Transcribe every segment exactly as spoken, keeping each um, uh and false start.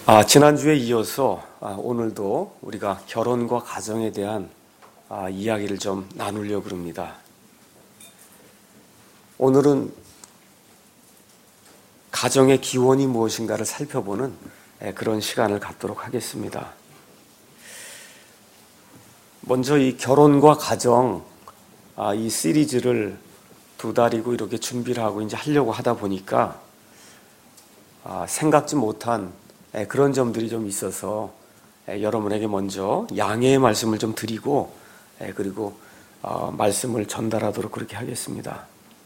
아, 지난주에 이어서 아, 오늘도 우리가 결혼과 가정에 대한 아, 이야기를 좀 나누려고 합니다. 오늘은 가정의 기원이 무엇인가를 살펴보는 에, 그런 시간을 갖도록 하겠습니다. 먼저 이 결혼과 가정 아, 이 시리즈를 두 달이고 이렇게 준비를 하고 이제 하려고 하다 보니까 아, 생각지 못한 에, 그런 점들이 좀 있어서 에, 여러분에게 먼저 양해의 말씀을 좀 드리고 에, 그리고 어, 말씀을 전달하도록 그렇게 하겠습니다.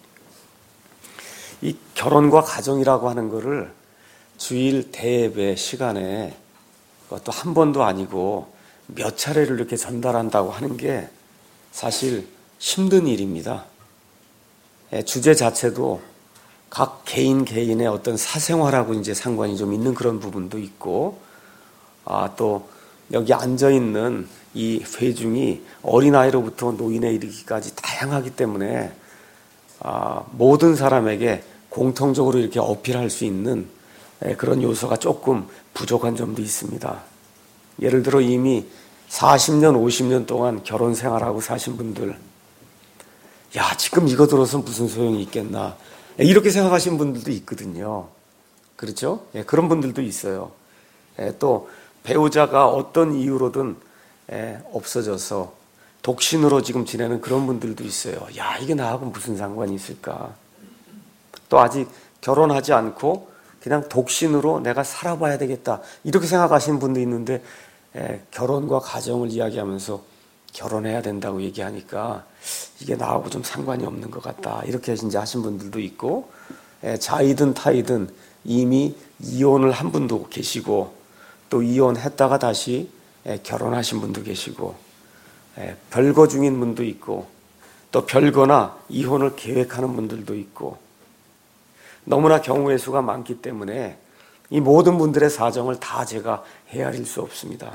이 결혼과 가정이라고 하는 것을 주일 대예배 시간에 그것도 한 번도 아니고 몇 차례를 이렇게 전달한다고 하는 게 사실 힘든 일입니다. 에, 주제 자체도 각 개인 개인의 어떤 사생활하고 이제 상관이 좀 있는 그런 부분도 있고, 아, 또 여기 앉아 있는 이 회중이 어린아이로부터 노인에 이르기까지 다양하기 때문에 아, 모든 사람에게 공통적으로 이렇게 어필할 수 있는 그런 요소가 조금 부족한 점도 있습니다. 예를 들어 이미 사십 년, 오십 년 동안 결혼 생활하고 사신 분들, 야, 지금 이거 들어서 무슨 소용이 있겠나, 이렇게 생각하시는 분들도 있거든요. 그렇죠? 예, 그런 분들도 있어요. 예, 또 배우자가 어떤 이유로든 예, 없어져서 독신으로 지금 지내는 그런 분들도 있어요. 야, 이게 나하고 무슨 상관이 있을까? 또 아직 결혼하지 않고 그냥 독신으로 내가 살아봐야 되겠다, 이렇게 생각하시는 분도 있는데 예, 결혼과 가정을 이야기하면서 결혼해야 된다고 얘기하니까 이게 나하고 좀 상관이 없는 것 같다, 이렇게 이제 하신 분들도 있고, 예, 자이든 타이든 이미 이혼을 한 분도 계시고, 또 이혼했다가 다시 예, 결혼하신 분도 계시고, 예, 별거 중인 분도 있고, 또 별거나 이혼을 계획하는 분들도 있고, 너무나 경우의 수가 많기 때문에 이 모든 분들의 사정을 다 제가 헤아릴 수 없습니다.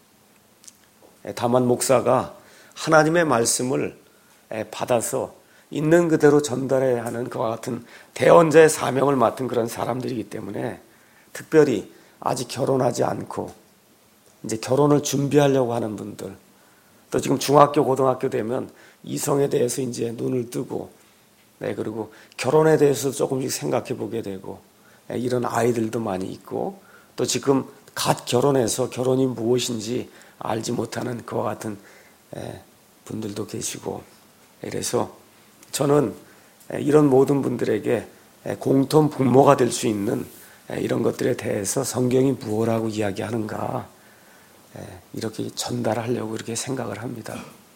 다만 목사가 하나님의 말씀을 받아서 있는 그대로 전달해야 하는 그와 같은 대언자의 사명을 맡은 그런 사람들이기 때문에, 특별히 아직 결혼하지 않고 이제 결혼을 준비하려고 하는 분들, 또 지금 중학교, 고등학교 되면 이성에 대해서 이제 눈을 뜨고, 네, 그리고 결혼에 대해서 조금씩 생각해 보게 되고, 이런 아이들도 많이 있고, 또 지금 갓 결혼해서 결혼이 무엇인지 알지 못하는 그와 같은 분들도 계시고, 그래서 저는 이런 모든 분들에게 공통 분모가 될 수 있는 이런 것들에 대해서 성경이 무엇이라고 이야기하는가, 이렇게 전달하려고 이렇게 생각을 합니다.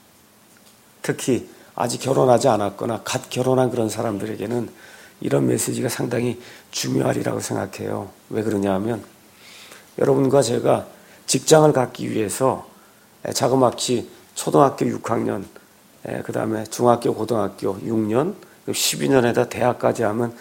특히 아직 결혼하지 않았거나 갓 결혼한 그런 사람들에게는 이런 메시지가 상당히 중요하리라고 생각해요. 왜 그러냐 하면, 여러분과 제가 직장을 갖기 위해서 자그마치 초등학교 육 학년, 그 다음에 중학교, 고등학교 육 년, 십이 년에다 대학까지 하면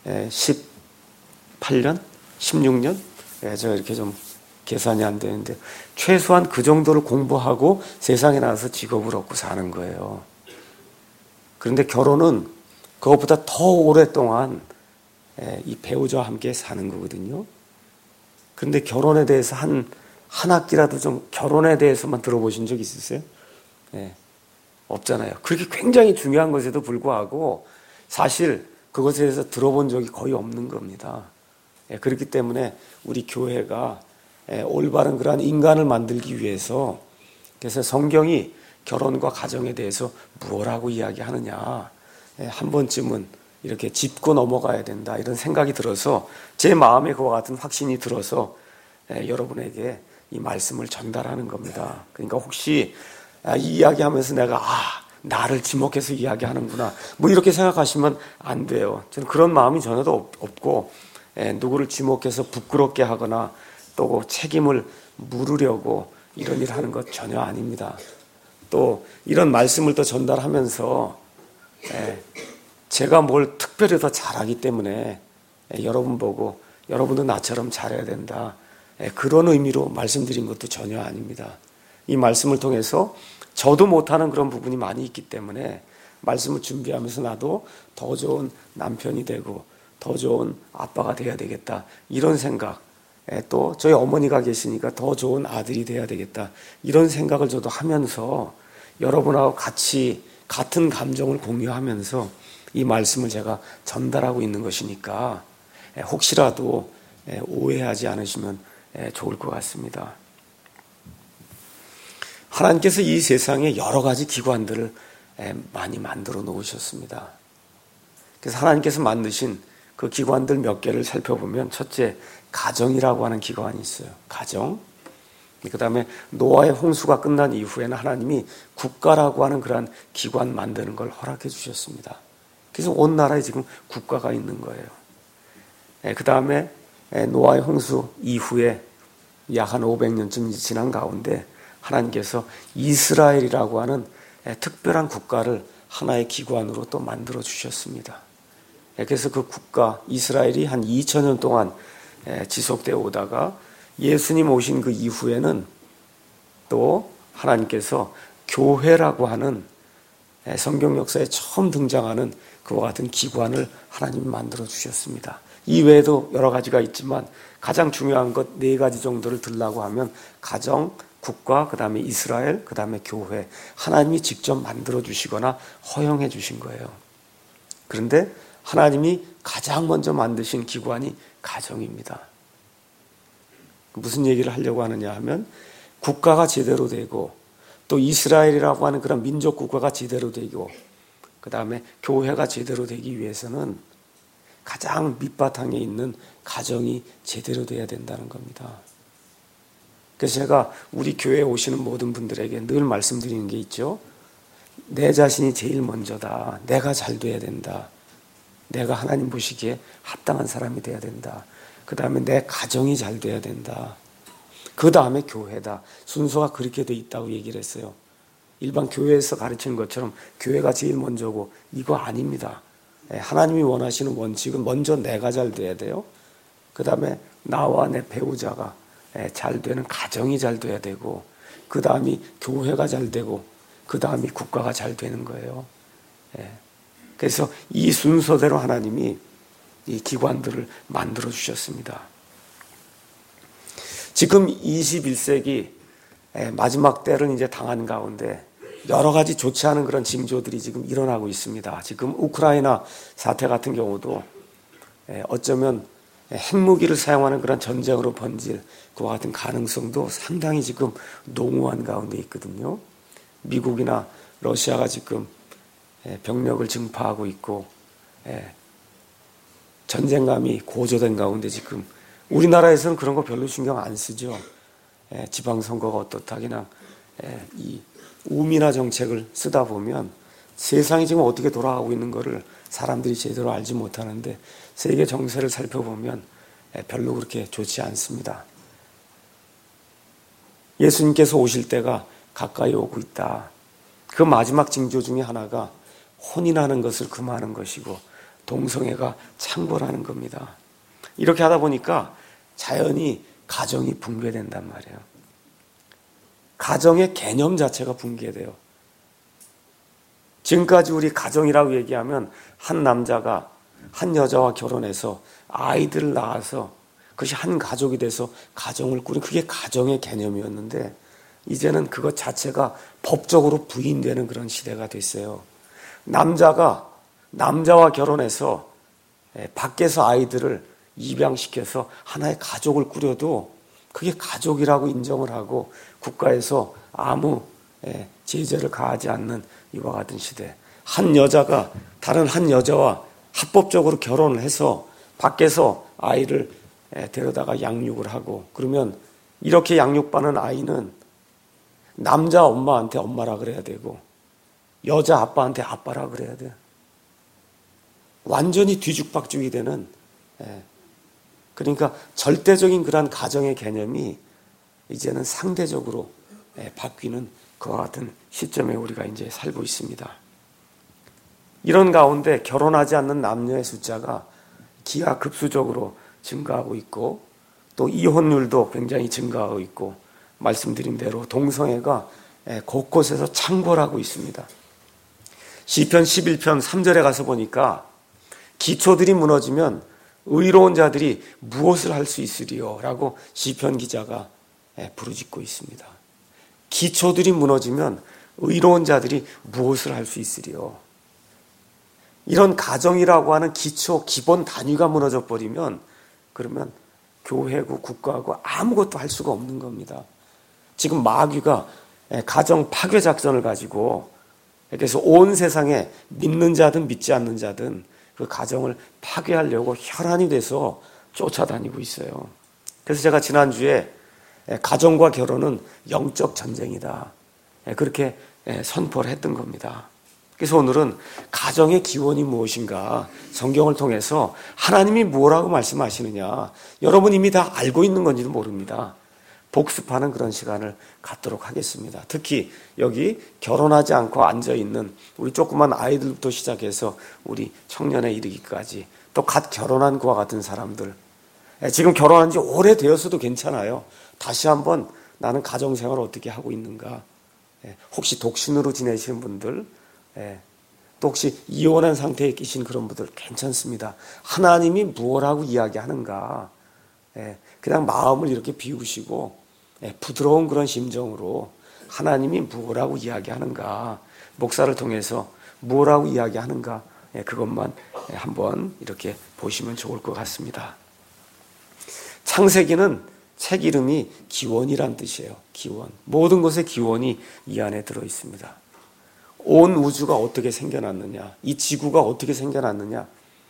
십팔 년, 십육 년? 제가 이렇게 좀 계산이 안 되는데, 최소한 그 정도를 공부하고 세상에 나와서 직업을 얻고 사는 거예요. 그런데 결혼은 그것보다 더 오랫동안 이 배우자와 함께 사는 거거든요. 그런데 결혼에 대해서 한, 한 학기라도 좀 결혼에 대해서만 들어보신 적 있으세요? 네, 없잖아요. 그렇게 굉장히 중요한 것에도 불구하고 사실 그것에 대해서 들어본 적이 거의 없는 겁니다. 네, 그렇기 때문에 우리 교회가 네, 올바른 그러한 인간을 만들기 위해서, 그래서 성경이 결혼과 가정에 대해서 무엇라고 이야기하느냐, 네, 한 번쯤은 이렇게 짚고 넘어가야 된다, 이런 생각이 들어서 제 마음에 그와 같은 확신이 들어서 네, 여러분에게 이 말씀을 전달하는 겁니다. 그러니까 혹시 이 이야기하면서 내가 아, 나를 지목해서 이야기하는구나, 뭐 이렇게 생각하시면 안 돼요. 저는 그런 마음이 전혀도 없고, 에, 누구를 지목해서 부끄럽게 하거나 또 책임을 물으려고 이런 일을 하는 것 전혀 아닙니다. 또 이런 말씀을 또 전달하면서 에, 제가 뭘 특별히 더 잘하기 때문에 에, 여러분 보고 여러분도 나처럼 잘해야 된다, 에, 그런 의미로 말씀드린 것도 전혀 아닙니다. 이 말씀을 통해서 저도 못하는 그런 부분이 많이 있기 때문에 말씀을 준비하면서 나도 더 좋은 남편이 되고 더 좋은 아빠가 돼야 되겠다, 이런 생각, 또 저희 어머니가 계시니까 더 좋은 아들이 돼야 되겠다. 이런 생각을 저도 하면서 여러분하고 같이 같은 감정을 공유하면서 이 말씀을 제가 전달하고 있는 것이니까 혹시라도 오해하지 않으시면 좋을 것 같습니다. 하나님께서 이 세상에 여러 가지 기관들을 많이 만들어 놓으셨습니다. 그래서 하나님께서 만드신 그 기관들 몇 개를 살펴보면 첫째, 가정이라고 하는 기관이 있어요. 가정. 그 다음에 노아의 홍수가 끝난 이후에는 하나님이 국가라고 하는 그런 기관 만드는 걸 허락해 주셨습니다. 그래서 온 나라에 지금 국가가 있는 거예요. 그 다음에 노아의 홍수 이후에 약 한 오백 년쯤 지난 가운데 하나님께서 이스라엘이라고 하는 특별한 국가를 하나의 기관으로 또 만들어 주셨습니다. 그래서 그 국가 이스라엘이 한 이천 년 동안 지속되어 오다가 예수님 오신 그 이후에는 또 하나님께서 교회라고 하는 성경 역사에 처음 등장하는 그와 같은 기관을 하나님이 만들어 주셨습니다. 이 외에도 여러 가지가 있지만 가장 중요한 것 네 가지 정도를 들라고 하면 가정, 국가, 그 다음에 이스라엘, 그 다음에 교회. 하나님이 직접 만들어 주시거나 허용해 주신 거예요. 그런데 하나님이 가장 먼저 만드신 기관이 가정입니다. 무슨 얘기를 하려고 하느냐 하면 국가가 제대로 되고 또 이스라엘이라고 하는 그런 민족 국가가 제대로 되고 그 다음에 교회가 제대로 되기 위해서는 가장 밑바탕에 있는 가정이 제대로 돼야 된다는 겁니다. 그래서 제가 우리 교회에 오시는 모든 분들에게 늘 말씀드리는 게 있죠. 내 자신이 제일 먼저다. 내가 잘 돼야 된다. 내가 하나님 보시기에 합당한 사람이 돼야 된다. 그 다음에 내 가정이 잘 돼야 된다. 그 다음에 교회다. 순서가 그렇게 돼 있다고 얘기를 했어요. 일반 교회에서 가르치는 것처럼 교회가 제일 먼저고 이거 아닙니다. 하나님이 원하시는 원칙은 먼저 내가 잘 돼야 돼요. 그 다음에 나와 내 배우자가 잘 되는 가정이 잘 돼야 되고 그 다음이 교회가 잘 되고 그 다음이 국가가 잘 되는 거예요. 그래서 이 순서대로 하나님이 이 기관들을 만들어 주셨습니다. 지금 이십일 세기 마지막 때를 이제 당한 가운데 여러 가지 좋지 않은 그런 징조들이 지금 일어나고 있습니다. 지금 우크라이나 사태 같은 경우도 어쩌면 핵무기를 사용하는 그런 전쟁으로 번질 그와 같은 가능성도 상당히 지금 농후한 가운데 있거든요. 미국이나 러시아가 지금 병력을 증파하고 있고 전쟁감이 고조된 가운데 지금 우리나라에서는 그런 거 별로 신경 안 쓰죠. 지방선거가 어떻다 그냥 이 우민화 정책을 쓰다 보면 세상이 지금 어떻게 돌아가고 있는 거를 사람들이 제대로 알지 못하는데 세계 정세를 살펴보면 별로 그렇게 좋지 않습니다. 예수님께서 오실 때가 가까이 오고 있다. 그 마지막 징조 중에 하나가 혼인하는 것을 금하는 것이고 동성애가 창궐하는 겁니다. 이렇게 하다 보니까 자연히 가정이 붕괴된단 말이에요. 가정의 개념 자체가 붕괴돼요. 지금까지 우리 가정이라고 얘기하면 한 남자가 한 여자와 결혼해서 아이들을 낳아서 그것이 한 가족이 돼서 가정을 꾸린 그게 가정의 개념이었는데 이제는 그것 자체가 법적으로 부인되는 그런 시대가 됐어요. 남자가 남자와 결혼해서 밖에서 아이들을 입양시켜서 하나의 가족을 꾸려도 그게 가족이라고 인정을 하고 국가에서 아무 제재를 가하지 않는 이와 같은 시대. 한 여자가 다른 한 여자와 합법적으로 결혼을 해서 밖에서 아이를 데려다가 양육을 하고 그러면 이렇게 양육받는 아이는 남자 엄마한테 엄마라 그래야 되고 여자 아빠한테 아빠라 그래야 돼. 완전히 뒤죽박죽이 되는 그러니까 절대적인 그런 가정의 개념이 이제는 상대적으로 바뀌는 그와 같은 시점에 우리가 이제 살고 있습니다. 이런 가운데 결혼하지 않는 남녀의 숫자가 기하급수적으로 증가하고 있고 또 이혼율도 굉장히 증가하고 있고 말씀드린 대로 동성애가 곳곳에서 창궐하고 있습니다. 시편 십일 편 삼 절에 가서 보니까 기초들이 무너지면 의로운 자들이 무엇을 할 수 있으리요? 라고 시편 기자가 부르짖고 있습니다. 기초들이 무너지면 의로운 자들이 무엇을 할 수 있으리요? 이런 가정이라고 하는 기초, 기본 단위가 무너져 버리면 그러면 교회고 국가고 아무것도 할 수가 없는 겁니다. 지금 마귀가 가정 파괴 작전을 가지고 그래서 온 세상에 믿는 자든 믿지 않는 자든 그 가정을 파괴하려고 혈안이 돼서 쫓아다니고 있어요. 그래서 제가 지난주에 가정과 결혼은 영적 전쟁이다, 그렇게 선포를 했던 겁니다. 그래서 오늘은 가정의 기원이 무엇인가, 성경을 통해서 하나님이 뭐라고 말씀하시느냐, 여러분 이미 다 알고 있는 건지도 모릅니다. 복습하는 그런 시간을 갖도록 하겠습니다. 특히 여기 결혼하지 않고 앉아있는 우리 조그만 아이들부터 시작해서 우리 청년에 이르기까지, 또 갓 결혼한 그와 같은 사람들, 지금 결혼한 지 오래되었어도 괜찮아요. 다시 한번 나는 가정생활을 어떻게 하고 있는가, 혹시 독신으로 지내시는 분들, 또 혹시 이혼한 상태에 계신 그런 분들 괜찮습니다. 하나님이 무엇라고 이야기하는가, 그냥 마음을 이렇게 비우시고 부드러운 그런 심정으로 하나님이 무엇라고 이야기하는가, 목사를 통해서 무엇라고 이야기하는가, 그것만 한번 이렇게 보시면 좋을 것 같습니다. 창세기는 책 이름이 기원이란 뜻이에요. 기원. 모든 것의 기원이 이 안에 들어 있습니다. 온 우주가 어떻게 생겨났느냐, 이 지구가 어떻게 생겨났느냐,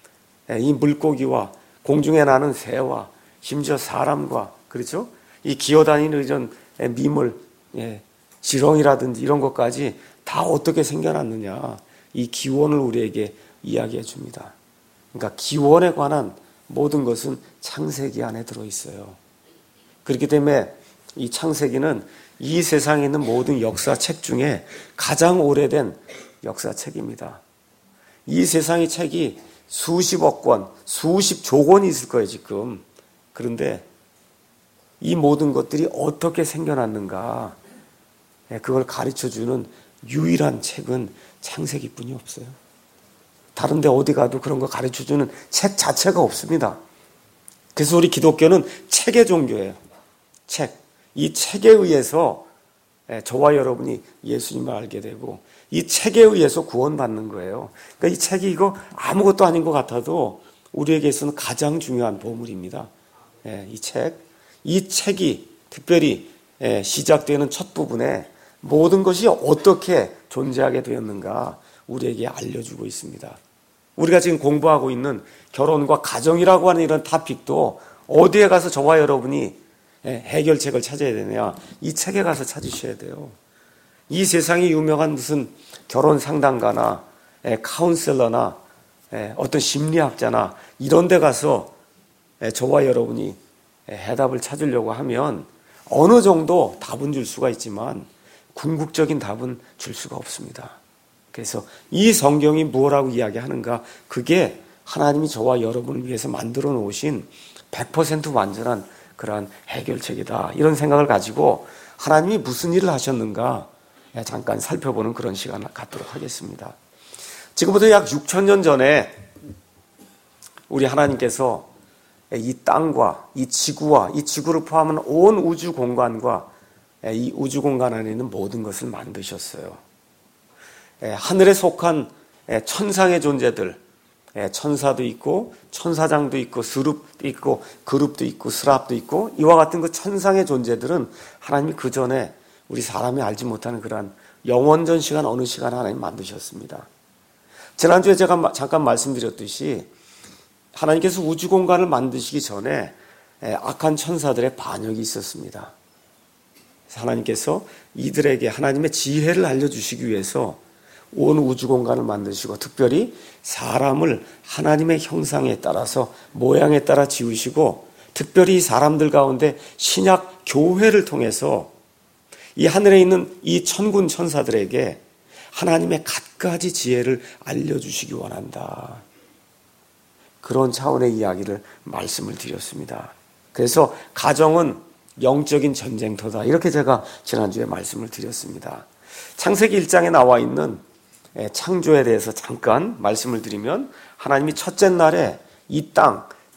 이 물고기와 공중에 나는 새와 심지어 사람과, 그렇죠? 이 기어다니는 이런 미물, 예, 지렁이라든지 이런 것까지 다 어떻게 생겨났느냐, 이 기원을 우리에게 이야기해 줍니다. 그러니까 기원에 관한 모든 것은 창세기 안에 들어있어요. 그렇기 때문에 이 창세기는 이 세상에 있는 모든 역사책 중에 가장 오래된 역사책입니다. 이 세상의 책이 수십억 권, 수십조 권이 있을 거예요, 지금. 그런데 이 모든 것들이 어떻게 생겨났는가, 그걸 가르쳐주는 유일한 책은 창세기뿐이 없어요. 다른 데 어디 가도 그런 거 가르쳐주는 책 자체가 없습니다. 그래서 우리 기독교는 책의 종교예요. 책. 이 책에 의해서 저와 여러분이 예수님을 알게 되고, 이 책에 의해서 구원받는 거예요. 그러니까 이 책이 이거 아무것도 아닌 것 같아도 우리에게 있어서는 가장 중요한 보물입니다. 이 책. 이 책이 특별히 시작되는 첫 부분에 모든 것이 어떻게 존재하게 되었는가 우리에게 알려주고 있습니다. 우리가 지금 공부하고 있는 결혼과 가정이라고 하는 이런 토픽도 어디에 가서 저와 여러분이 해결책을 찾아야 되느냐, 이 책에 가서 찾으셔야 돼요. 이 세상에 유명한 무슨 결혼 상담가나 카운셀러나 어떤 심리학자나 이런 데 가서 저와 여러분이 해답을 찾으려고 하면 어느 정도 답은 줄 수가 있지만 궁극적인 답은 줄 수가 없습니다. 그래서 이 성경이 무엇라고 이야기하는가, 그게 하나님이 저와 여러분을 위해서 만들어 놓으신 백 퍼센트 완전한 그러한 해결책이다, 이런 생각을 가지고 하나님이 무슨 일을 하셨는가 잠깐 살펴보는 그런 시간을 갖도록 하겠습니다. 지금부터 약 육천 년 전에 우리 하나님께서 이 땅과 이 지구와 이 지구를 포함한 온 우주 공간과 이 우주 공간 안에 있는 모든 것을 만드셨어요. 하늘에 속한 천상의 존재들, 천사도 있고 천사장도 있고 스룹도 있고 그룹도 있고 스랍도 있고 이와 같은 그 천상의 존재들은 하나님이 그 전에 우리 사람이 알지 못하는 그러한 영원전 시간 어느 시간 하나님 만드셨습니다. 지난주에 제가 잠깐 말씀드렸듯이 하나님께서 우주 공간을 만드시기 전에 악한 천사들의 반역이 있었습니다. 하나님께서 이들에게 하나님의 지혜를 알려주시기 위해서 온 우주 공간을 만드시고 특별히 사람을 하나님의 형상에 따라서 모양에 따라 지으시고 특별히 사람들 가운데 신약 교회를 통해서 이 하늘에 있는 이 천군 천사들에게 하나님의 갖가지 지혜를 알려주시기 원한다. 그런 차원의 이야기를 말씀을 드렸습니다. 그래서 가정은 영적인 전쟁터다, 이렇게 제가 지난주에 말씀을 드렸습니다. 창세기 일 장에 나와 있는 창조에 대해서 잠깐 말씀을 드리면 하나님이 첫째 날에 이 땅,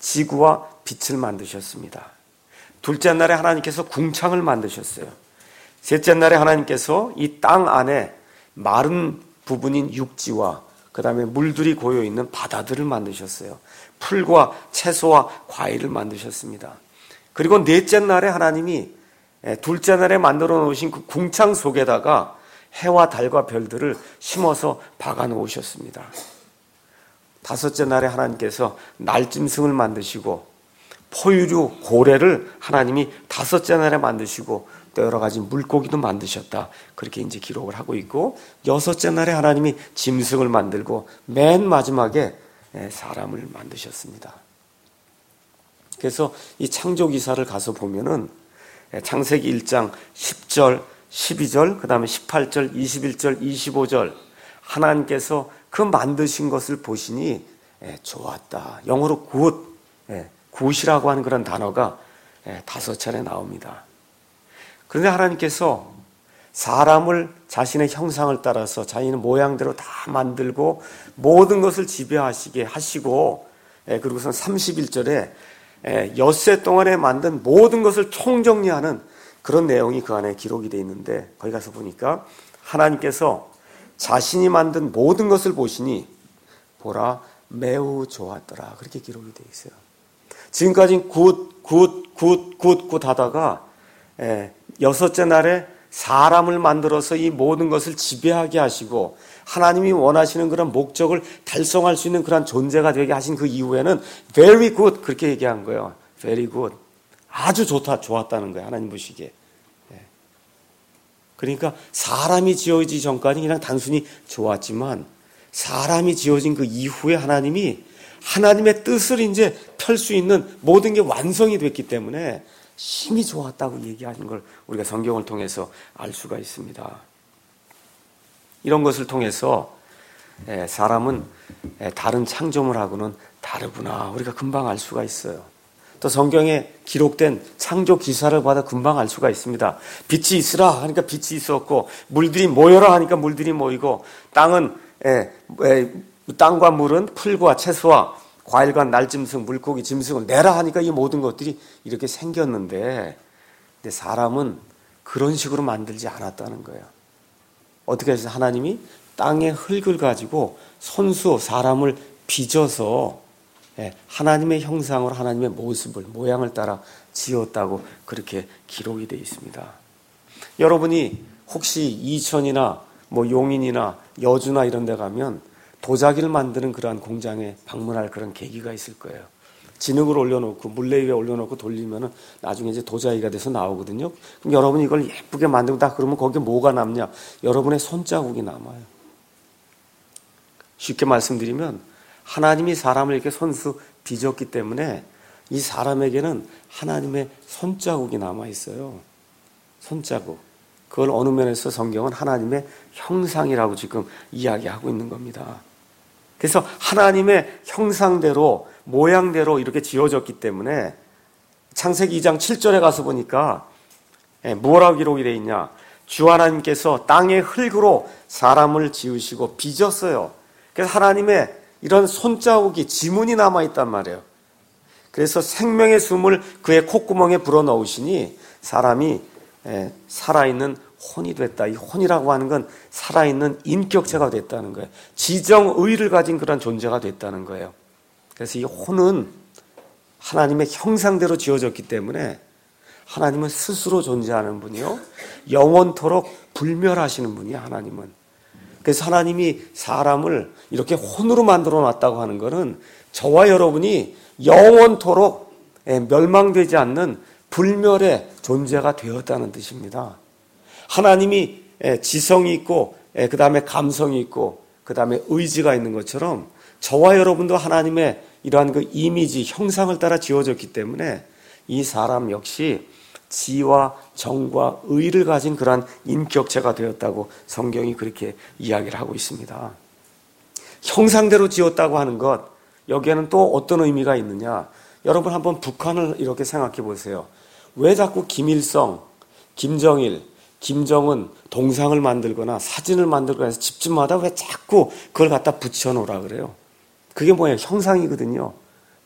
지구와 빛을 만드셨습니다. 둘째 날에 하나님께서 궁창을 만드셨어요. 셋째 날에 하나님께서 이 땅 안에 마른 부분인 육지와 그 다음에 물들이 고여있는 바다들을 만드셨어요. 풀과 채소와 과일을 만드셨습니다. 그리고 넷째 날에 하나님이 둘째 날에 만들어 놓으신 그 궁창 속에다가 해와 달과 별들을 심어서 박아 놓으셨습니다. 다섯째 날에 하나님께서 날짐승을 만드시고 포유류 고래를 하나님이 다섯째 날에 만드시고 또 여러 가지 물고기도 만드셨다. 그렇게 이제 기록을 하고 있고, 여섯째 날에 하나님이 짐승을 만들고 맨 마지막에 사람을 만드셨습니다. 그래서 이 창조 기사를 가서 보면은 창세기 일 장 십 절, 십이 절, 그 다음에 십팔 절, 이십일 절, 이십오 절 하나님께서 그 만드신 것을 보시니 좋았다. 영어로 good, 굿이라고 하는 그런 단어가 다섯 차례 나옵니다. 그런데 하나님께서 사람을 자신의 형상을 따라서 자신의 모양대로 다 만들고 모든 것을 지배하시게 하시고, 그리고선 삼십일 절에 엿새 동안에 만든 모든 것을 총정리하는 그런 내용이 그 안에 기록이 되어 있는데, 거기 가서 보니까 하나님께서 자신이 만든 모든 것을 보시니 보라 매우 좋았더라. 그렇게 기록이 되어 있어요. 지금까지 굿, 굿, 굿, 굿, 굿 하다가 여섯째 날에 사람을 만들어서 이 모든 것을 지배하게 하시고 하나님이 원하시는 그런 목적을 달성할 수 있는 그런 존재가 되게 하신 그 이후에는 very good 그렇게 얘기한 거예요. very good. 아주 좋다, 좋았다는 거예요. 하나님 보시기에. 그러니까 사람이 지어지기 전까지 그냥 단순히 좋았지만 사람이 지어진 그 이후에 하나님이 하나님의 뜻을 이제 펼 수 있는 모든 게 완성이 됐기 때문에 심히 좋았다고 얘기하는 걸 우리가 성경을 통해서 알 수가 있습니다. 이런 것을 통해서 사람은 다른 창조물하고는 다르구나 우리가 금방 알 수가 있어요. 또 성경에 기록된 창조 기사를 받아 금방 알 수가 있습니다. 빛이 있으라 하니까 빛이 있었고, 물들이 모여라 하니까 물들이 모이고, 땅은 에, 에, 땅과 물은 풀과 채소와 과일과 날짐승, 물고기, 짐승을 내라 하니까 이 모든 것들이 이렇게 생겼는데, 근데 사람은 그런 식으로 만들지 않았다는 거예요. 어떻게 해서 하나님이 땅의 흙을 가지고 손수 사람을 빚어서 하나님의 형상으로 하나님의 모습을, 모양을 따라 지었다고 그렇게 기록이 되어 있습니다. 여러분이 혹시 이천이나 뭐 용인이나 여주나 이런 데 가면 도자기를 만드는 그러한 공장에 방문할 그런 계기가 있을 거예요. 진흙을 올려놓고 물레 위에 올려놓고 돌리면은 나중에 이제 도자기가 돼서 나오거든요. 그럼 여러분이 이걸 예쁘게 만들고 다 그러면 거기에 뭐가 남냐? 여러분의 손자국이 남아요. 쉽게 말씀드리면 하나님이 사람을 이렇게 손수 빚었기 때문에 이 사람에게는 하나님의 손자국이 남아 있어요. 손자국. 그걸 어느 면에서 성경은 하나님의 형상이라고 지금 이야기하고 있는 겁니다. 그래서 하나님의 형상대로 모양대로 이렇게 지어졌기 때문에 창세기 이 장 칠 절에 가서 보니까 뭐라고 기록이 되어 있냐? 주 하나님께서 땅의 흙으로 사람을 지으시고 빚었어요. 그래서 하나님의 이런 손자국이 지문이 남아있단 말이에요. 그래서 생명의 숨을 그의 콧구멍에 불어넣으시니 사람이 살아있는 혼이 됐다. 이 혼이라고 하는 건 살아있는 인격체가 됐다는 거예요. 지정의를 가진 그런 존재가 됐다는 거예요. 그래서 이 혼은 하나님의 형상대로 지어졌기 때문에 하나님은 스스로 존재하는 분이요, 영원토록 불멸하시는 분이에요. 하나님은. 그래서 하나님이 사람을 이렇게 혼으로 만들어 놨다고 하는 것은 저와 여러분이 영원토록 멸망되지 않는 불멸의 존재가 되었다는 뜻입니다. 하나님이 지성이 있고 그 다음에 감성이 있고 그 다음에 의지가 있는 것처럼 저와 여러분도 하나님의 이러한 그 이미지, 형상을 따라 지어졌기 때문에 이 사람 역시 지와 정과 의를 가진 그러한 인격체가 되었다고 성경이 그렇게 이야기를 하고 있습니다. 형상대로 지었다고 하는 것, 여기에는 또 어떤 의미가 있느냐? 여러분 한번 북한을 이렇게 생각해 보세요. 왜 자꾸 김일성, 김정일, 김정은 동상을 만들거나 사진을 만들거나 해서 집집마다 왜 자꾸 그걸 갖다 붙여놓으라 그래요? 그게 뭐예요? 형상이거든요.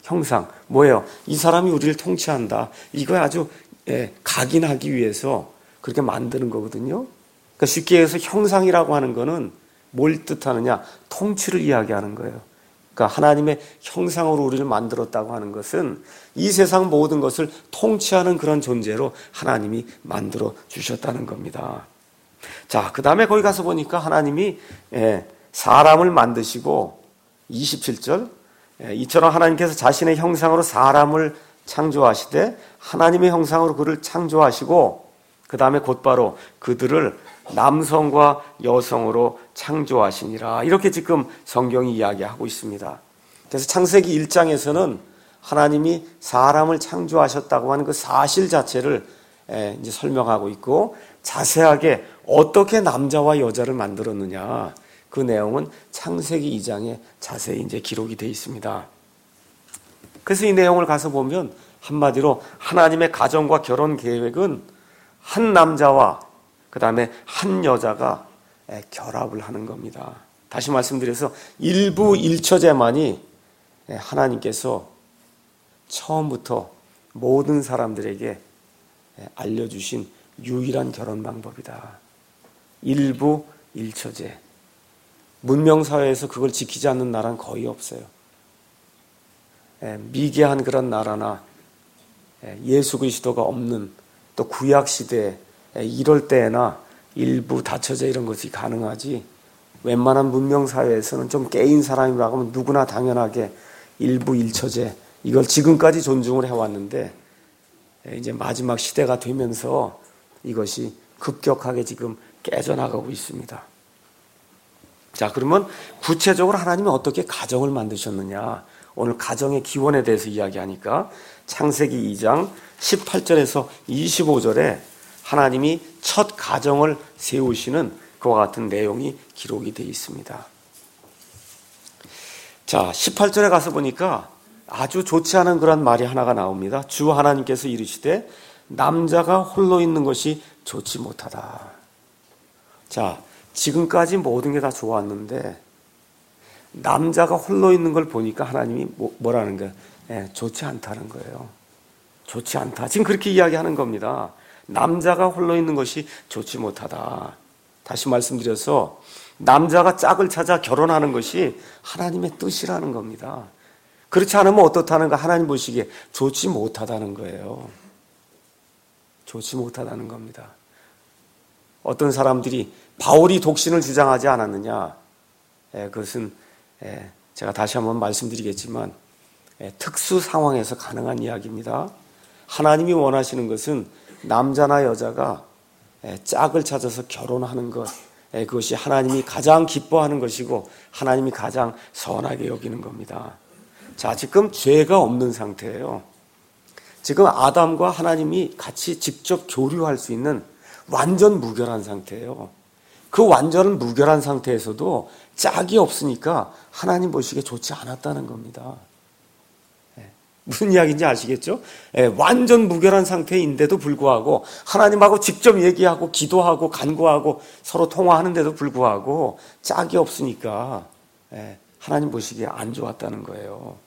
형상. 뭐예요? 이 사람이 우리를 통치한다. 이거 아주 예, 각인하기 위해서 그렇게 만드는 거거든요. 그러니까 쉽게 해서 형상이라고 하는 거는 뭘 뜻하느냐? 통치를 이야기하는 거예요. 그러니까 하나님의 형상으로 우리를 만들었다고 하는 것은 이 세상 모든 것을 통치하는 그런 존재로 하나님이 만들어 주셨다는 겁니다. 자, 그 다음에 거기 가서 보니까 하나님이 사람을 만드시고 이십칠 절 이처럼 하나님께서 자신의 형상으로 사람을 창조하시되 하나님의 형상으로 그를 창조하시고 그 다음에 곧바로 그들을 남성과 여성으로 창조하시니라. 이렇게 지금 성경이 이야기하고 있습니다. 그래서 창세기 일 장에서는 하나님이 사람을 창조하셨다고 하는 그 사실 자체를 이제 설명하고 있고, 자세하게 어떻게 남자와 여자를 만들었느냐, 그 내용은 창세기 이 장에 자세히 이제 기록이 되어 있습니다. 그래서 이 내용을 가서 보면 한마디로 하나님의 가정과 결혼 계획은 한 남자와 그 다음에 한 여자가 결합을 하는 겁니다. 다시 말씀드려서 일부 일처제만이 하나님께서 처음부터 모든 사람들에게 알려주신 유일한 결혼 방법이다. 일부 일처제. 문명사회에서 그걸 지키지 않는 나라는 거의 없어요. 미개한 그런 나라나 예수 그리스도가 없는 또 구약시대에 이럴 때나 일부 다처제 이런 것이 가능하지, 웬만한 문명사회에서는 좀 깨인 사람이라고 하면 누구나 당연하게 일부 일처제, 이걸 지금까지 존중을 해왔는데 이제 마지막 시대가 되면서 이것이 급격하게 지금 깨져나가고 있습니다. 자, 그러면 구체적으로 하나님이 어떻게 가정을 만드셨느냐, 오늘 가정의 기원에 대해서 이야기하니까 창세기 이 장 십팔 절에서 이십오 절에 하나님이 첫 가정을 세우시는 그와 같은 내용이 기록이 되어 있습니다. 자, 십팔 절에 가서 보니까 아주 좋지 않은 그런 말이 하나가 나옵니다. 주 하나님께서 이르시되 남자가 홀로 있는 것이 좋지 못하다. 자, 지금까지 모든 게 다 좋았는데 남자가 홀로 있는 걸 보니까 하나님이 뭐, 뭐라는 거예요? 예, 좋지 않다는 거예요. 좋지 않다. 지금 그렇게 이야기하는 겁니다. 남자가 홀로 있는 것이 좋지 못하다. 다시 말씀드려서 남자가 짝을 찾아 결혼하는 것이 하나님의 뜻이라는 겁니다. 그렇지 않으면 어떻다는가? 하나님 보시기에 좋지 못하다는 거예요. 좋지 못하다는 겁니다. 어떤 사람들이 바울이 독신을 주장하지 않았느냐? 예, 그것은 예, 제가 다시 한번 말씀드리겠지만 예, 특수 상황에서 가능한 이야기입니다. 하나님이 원하시는 것은 남자나 여자가 예, 짝을 찾아서 결혼하는 것, 예, 그것이 하나님이 가장 기뻐하는 것이고 하나님이 가장 선하게 여기는 겁니다. 자, 지금 죄가 없는 상태예요. 지금 아담과 하나님이 같이 직접 교류할 수 있는 완전 무결한 상태예요. 그 완전 무결한 상태에서도 짝이 없으니까 하나님 보시기에 좋지 않았다는 겁니다. 예, 무슨 이야기인지 아시겠죠? 예, 완전 무결한 상태인데도 불구하고 하나님하고 직접 얘기하고 기도하고 간구하고 서로 통화하는데도 불구하고 짝이 없으니까 예, 하나님 보시기에 안 좋았다는 거예요.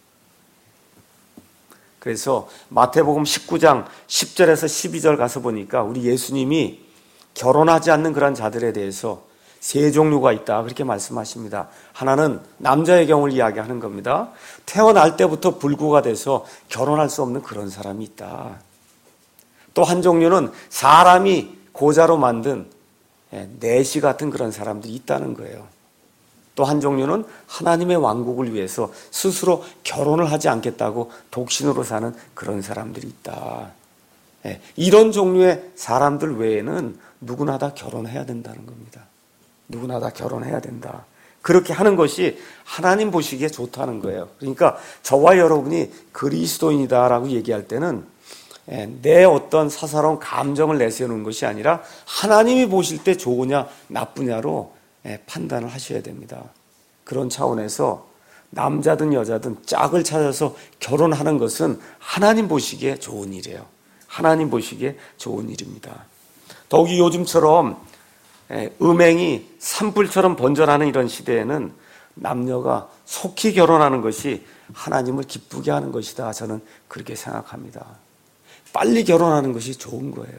그래서 마태복음 십구 장 십 절에서 십이 절 가서 보니까 우리 예수님이 결혼하지 않는 그런 자들에 대해서 세 종류가 있다, 그렇게 말씀하십니다. 하나는 남자의 경우를 이야기하는 겁니다. 태어날 때부터 불구가 돼서 결혼할 수 없는 그런 사람이 있다. 또 한 종류는 사람이 고자로 만든 내시 같은 그런 사람들이 있다는 거예요. 또 한 종류는 하나님의 왕국을 위해서 스스로 결혼을 하지 않겠다고 독신으로 사는 그런 사람들이 있다. 이런 종류의 사람들 외에는 누구나 다 결혼해야 된다는 겁니다. 누구나 다 결혼해야 된다. 그렇게 하는 것이 하나님 보시기에 좋다는 거예요. 그러니까 저와 여러분이 그리스도인이다라고 얘기할 때는 내 어떤 사사로운 감정을 내세우는 것이 아니라 하나님이 보실 때 좋으냐 나쁘냐로 판단을 하셔야 됩니다. 그런 차원에서 남자든 여자든 짝을 찾아서 결혼하는 것은 하나님 보시기에 좋은 일이에요. 하나님 보시기에 좋은 일입니다. 더욱이 요즘처럼 음행이 산불처럼 번져나는 이런 시대에는 남녀가 속히 결혼하는 것이 하나님을 기쁘게 하는 것이다. 저는 그렇게 생각합니다. 빨리 결혼하는 것이 좋은 거예요.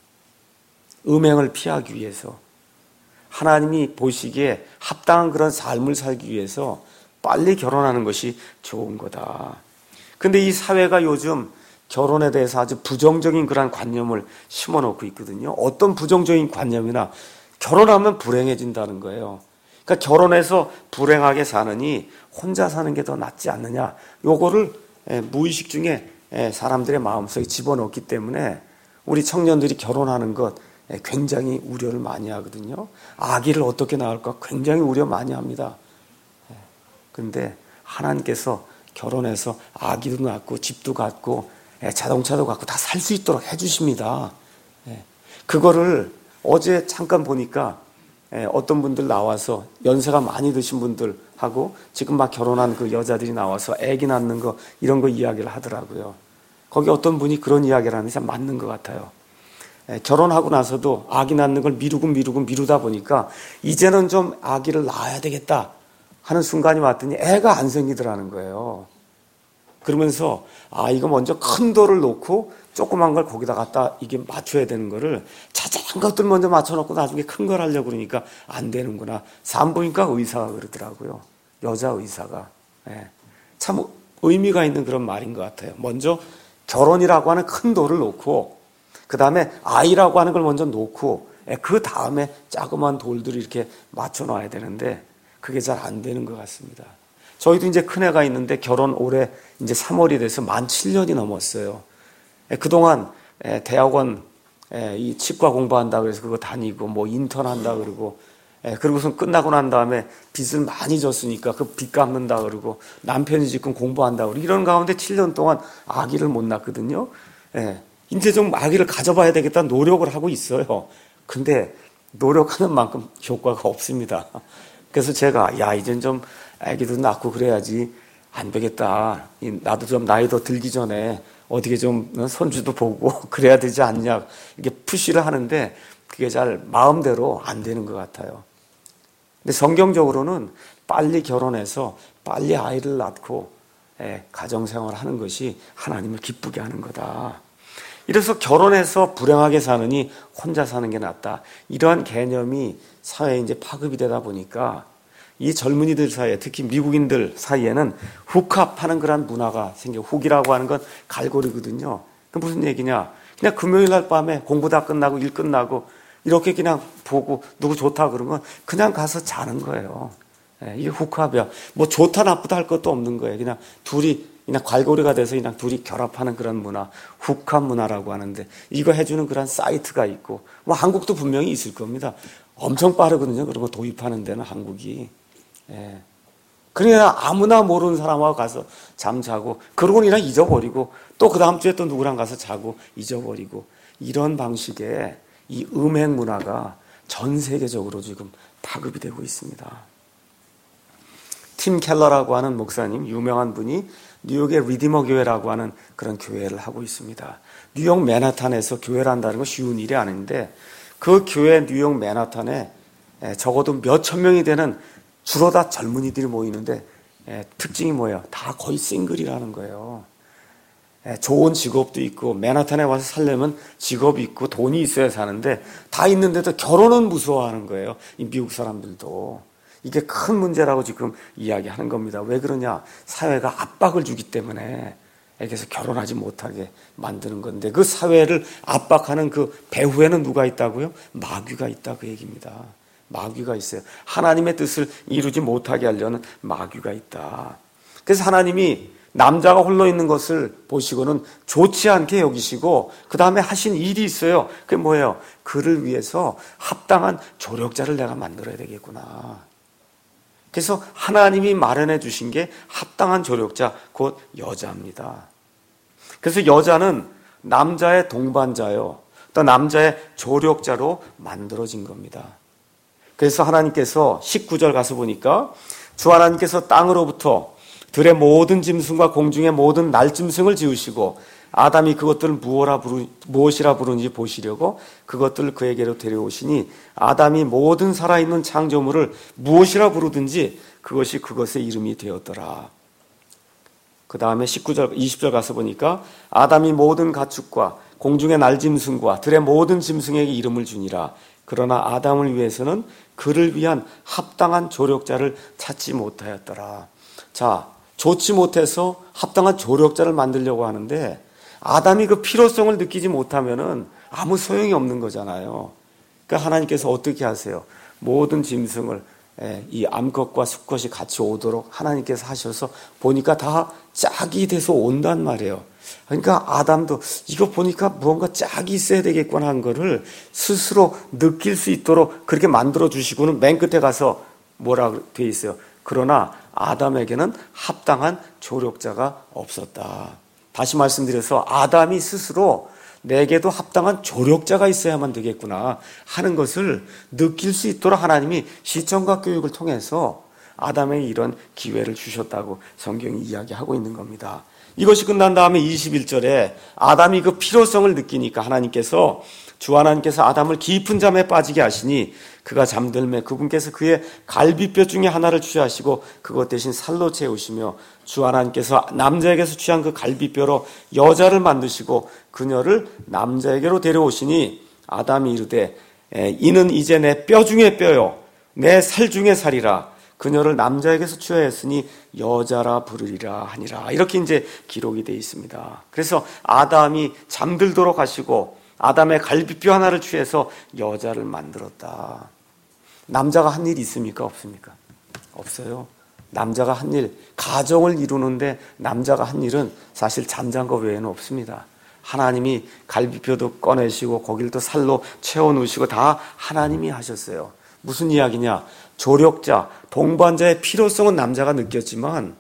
음행을 피하기 위해서, 하나님이 보시기에 합당한 그런 삶을 살기 위해서 빨리 결혼하는 것이 좋은 거다. 근데 이 사회가 요즘 결혼에 대해서 아주 부정적인 그런 관념을 심어놓고 있거든요. 어떤 부정적인 관념이나 결혼하면 불행해진다는 거예요. 그러니까 결혼해서 불행하게 사느니 혼자 사는 게 더 낫지 않느냐. 요거를 무의식 중에 사람들의 마음속에 집어넣기 때문에 우리 청년들이 결혼하는 것 굉장히 우려를 많이 하거든요. 아기를 어떻게 낳을까 굉장히 우려 많이 합니다. 그런데 하나님께서 결혼해서 아기도 낳고 집도 갖고 자동차도 갖고 다 살 수 있도록 해주십니다. 그거를 어제 잠깐 보니까 어떤 분들 나와서 연세가 많이 드신 분들하고 지금 막 결혼한 그 여자들이 나와서 아기 낳는 거 이런 거 이야기를 하더라고요. 거기 어떤 분이 그런 이야기를 하는데 참 맞는 것 같아요. 결혼하고 나서도 아기 낳는 걸 미루고 미루고 미루다 보니까 이제는 좀 아기를 낳아야 되겠다 하는 순간이 왔더니 애가 안 생기더라는 거예요. 그러면서 아 이거 먼저 큰 돌을 놓고 조그만 걸 거기다 갖다 이게 맞춰야 되는 거를 자잘한 것들 먼저 맞춰놓고 나중에 큰 걸 하려고 그러니까 안 되는구나. 산부인과 의사가 그러더라고요. 여자 의사가. 예. 참 의미가 있는 그런 말인 것 같아요. 먼저 결혼이라고 하는 큰 돌을 놓고 그 다음에 아이라고 하는 걸 먼저 놓고 그 다음에 자그마한 돌들을 이렇게 맞춰놔야 되는데 그게 잘 안 되는 것 같습니다. 저희도 이제 큰애가 있는데 결혼 올해 이제 삼월이 돼서 만 칠 년이 넘었어요. 그동안 대학원 이 치과 공부한다 그래서 그거 다니고 뭐 인턴 한다 그러고 그러고선 끝나고 난 다음에 빚을 많이 졌으니까 그 빚 갚는다 그러고 남편이 지금 공부한다 그러고 이런 가운데 칠 년 동안 아기를 못 낳거든요. 이제 좀 아기를 가져봐야 되겠다 노력을 하고 있어요. 근데 노력하는 만큼 효과가 없습니다. 그래서 제가 야 이젠 좀 아기도 낳고 그래야지 안 되겠다. 나도 좀 나이 더 들기 전에 어떻게 좀 손주도 보고 그래야 되지 않냐 이렇게 푸시를 하는데 그게 잘 마음대로 안 되는 것 같아요. 근데 성경적으로는 빨리 결혼해서 빨리 아이를 낳고 가정생활을 하는 것이 하나님을 기쁘게 하는 거다. 이래서 결혼해서 불행하게 사느니 혼자 사는 게 낫다. 이러한 개념이 사회에 이제 파급이 되다 보니까 이 젊은이들 사이에 특히 미국인들 사이에는 훅합하는 그런 문화가 생겨. 훅이라고 하는 건 갈고리거든요. 그 무슨 얘기냐? 그냥 금요일 날 밤에 공부 다 끝나고 일 끝나고 이렇게 그냥 보고 누구 좋다 그러면 그냥 가서 자는 거예요. 이게 훅합이야. 뭐 좋다 나쁘다 할 것도 없는 거예요. 그냥 둘이 그냥 갈고리가 돼서 그냥 둘이 결합하는 그런 문화, 훅합 문화라고 하는데 이거 해주는 그런 사이트가 있고 뭐 한국도 분명히 있을 겁니다. 엄청 빠르거든요. 그런 거 도입하는 데는 한국이. 예. 그러니까 아무나 모르는 사람하고 가서 잠자고 그러고 그냥 잊어버리고 또 그 다음 주에 또 누구랑 가서 자고 잊어버리고 이런 방식의 이 음행 문화가 전 세계적으로 지금 파급이 되고 있습니다. 팀 켈러라고 하는 목사님, 유명한 분이 뉴욕의 리디머 교회라고 하는 그런 교회를 하고 있습니다. 뉴욕 맨하탄에서 교회를 한다는 건 쉬운 일이 아닌데 그 교회 뉴욕 맨하탄에 적어도 몇천 명이 되는 주로 다 젊은이들이 모이는데 특징이 뭐예요? 다 거의 싱글이라는 거예요. 좋은 직업도 있고 맨하탄에 와서 살려면 직업이 있고 돈이 있어야 사는데 다 있는데도 결혼은 무서워하는 거예요. 이 미국 사람들도. 이게 큰 문제라고 지금 이야기하는 겁니다. 왜 그러냐? 사회가 압박을 주기 때문에 그래서 결혼하지 못하게 만드는 건데 그 사회를 압박하는 그 배후에는 누가 있다고요? 마귀가 있다 그 얘기입니다. 마귀가 있어요. 하나님의 뜻을 이루지 못하게 하려는 마귀가 있다. 그래서 하나님이 남자가 홀로 있는 것을 보시고는 좋지 않게 여기시고 그 다음에 하신 일이 있어요. 그게 뭐예요? 그를 위해서 합당한 조력자를 내가 만들어야 되겠구나. 그래서 하나님이 마련해 주신 게 합당한 조력자, 곧 여자입니다. 그래서 여자는 남자의 동반자요, 또 남자의 조력자로 만들어진 겁니다. 그래서 하나님께서 십구 절 가서 보니까 주 하나님께서 땅으로부터 들의 모든 짐승과 공중의 모든 날짐승을 지으시고 아담이 그것들을 무엇이라, 부르, 무엇이라 부르는지 보시려고 그것들을 그에게로 데려오시니 아담이 모든 살아있는 창조물을 무엇이라 부르든지 그것이 그것의 이름이 되었더라. 그 다음에 십구 절, 이십 절 가서 보니까 아담이 모든 가축과 공중의 날짐승과 들의 모든 짐승에게 이름을 주니라. 그러나 아담을 위해서는 그를 위한 합당한 조력자를 찾지 못하였더라. 자, 좋지 못해서 합당한 조력자를 만들려고 하는데 아담이 그 필요성을 느끼지 못하면은 아무 소용이 없는 거잖아요. 그러니까 하나님께서 어떻게 하세요? 모든 짐승을 이 암컷과 수컷이 같이 오도록 하나님께서 하셔서 보니까 다 짝이 돼서 온단 말이에요. 그러니까 아담도 이거 보니까 무언가 짝이 있어야 되겠구나 한 거를 스스로 느낄 수 있도록 그렇게 만들어 주시고는 맨 끝에 가서 뭐라 돼 있어요? 그러나 아담에게는 합당한 조력자가 없었다. 다시 말씀드려서 아담이 스스로 내게도 합당한 조력자가 있어야만 되겠구나 하는 것을 느낄 수 있도록 하나님이 시청각 교육을 통해서 아담에게 이런 기회를 주셨다고 성경이 이야기하고 있는 겁니다. 이것이 끝난 다음에 이십일 절에 아담이 그 필요성을 느끼니까 하나님께서 주 하나님께서 아담을 깊은 잠에 빠지게 하시니 그가 잠들매 그분께서 그의 갈비뼈 중에 하나를 취하시고 그것 대신 살로 채우시며 주 하나님께서 남자에게서 취한 그 갈비뼈로 여자를 만드시고 그녀를 남자에게로 데려오시니 아담이 이르되 이는 이제 내 뼈 중에 뼈요 내 살 중에 살이라 그녀를 남자에게서 취하였으니 여자라 부르리라 하니라. 이렇게 이제 기록이 되어 있습니다. 그래서 아담이 잠들도록 하시고 아담의 갈비뼈 하나를 취해서 여자를 만들었다. 남자가 한 일 있습니까? 없습니까? 없어요. 남자가 한 일, 가정을 이루는데 남자가 한 일은 사실 잠잔 거 외에는 없습니다. 하나님이 갈비뼈도 꺼내시고 거기를 또 살로 채워놓으시고 다 하나님이 하셨어요. 무슨 이야기냐? 조력자, 동반자의 필요성은 남자가 느꼈지만